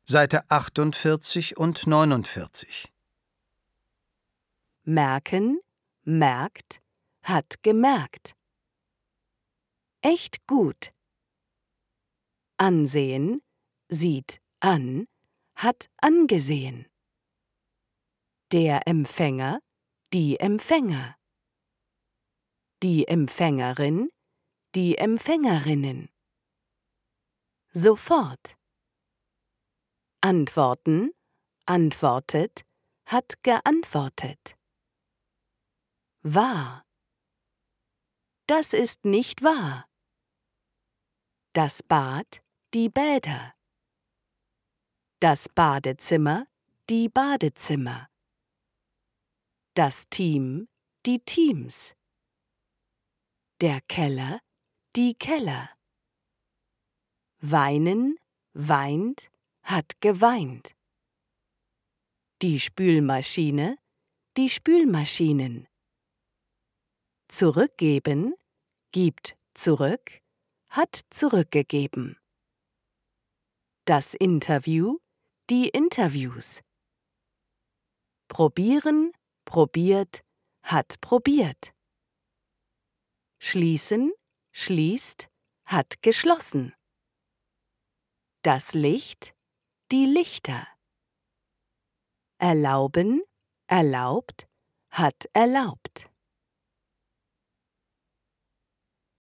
Seite 48 und 49. Merken, merkt, hat gemerkt. Echt gut. Ansehen, sieht an, hat angesehen. Der Empfänger, die Empfänger. Die Empfängerin, die Empfängerinnen. Sofort. Antworten, antwortet, hat geantwortet. Wahr. Das ist nicht wahr. Das Bad, die Bäder. Das Badezimmer, die Badezimmer. Das Team, die Teams. Der Keller, die Keller. Weinen, weint, hat geweint. Die Spülmaschine, die Spülmaschinen. Zurückgeben, gibt zurück, hat zurückgegeben. Das Interview, die Interviews. Probieren, probiert, hat probiert. Schließen, schließt, hat geschlossen. Das Licht, die Lichter. Erlauben, erlaubt, hat erlaubt.